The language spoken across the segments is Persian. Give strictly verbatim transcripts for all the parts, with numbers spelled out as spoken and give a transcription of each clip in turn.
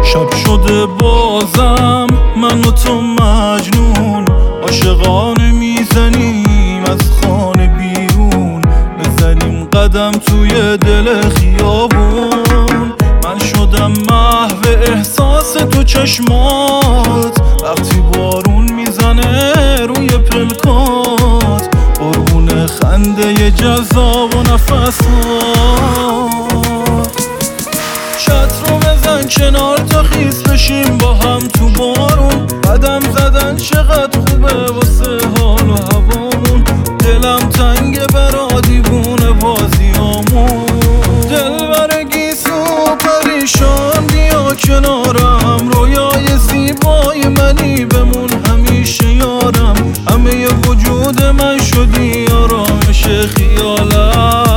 شب شده بازم من و تو مجنون، عاشقانه میزنیم از خانه بیرون، بزنیم قدم توی دل خیابون. من شدم محو احساس تو چشمات، وقتی بارون میزنه روی پلکات، قربون خنده جذاب و نفسات. چتر رو بزن کنار تا خیس بشیم با هم تو بارون، قدم زدن چقدر خوبه واسه حال و هوامون. دلم تنگه برا دیوونه بازیامون، دلبر گیسو پریشان بیا کنارم، رویای زیبای منی بمون همیشه یارم. همه وجود من شدی آرامش خیالم.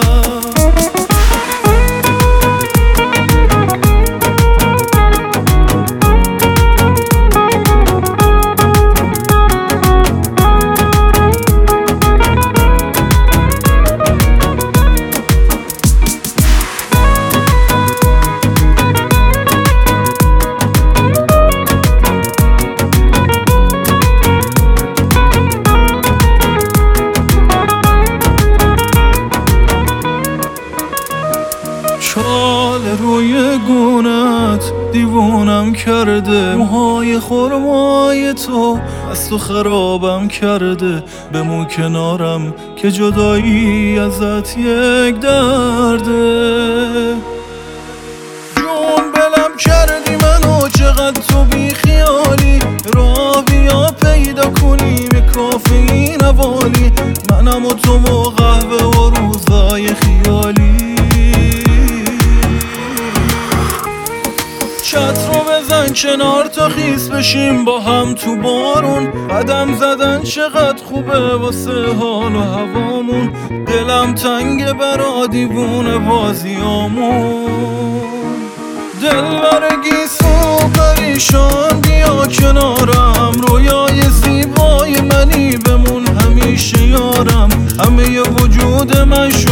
شال روی گونت دیوونم کرده، موهای خرمای تو از تو خرابم کرده. بمون کنارم که جدایی ازت یک درده. جون بلم کردی منو چقدر تو بی خیالی، راه بیا پیدا کنیم کافه این حوالی، منم و تو و قهوه و روزای خیالی. چتر رو بزن کنار تا خیس بشیم با هم تو بارون، قدم زدن چقدر خوبه واسه حال و هوامون. دلم تنگه برا دیوونه بازیامون، دلبر گیسو پریشان بیا کنارم، رویای زیبای منی بمون همیشه یارم. همه وجود من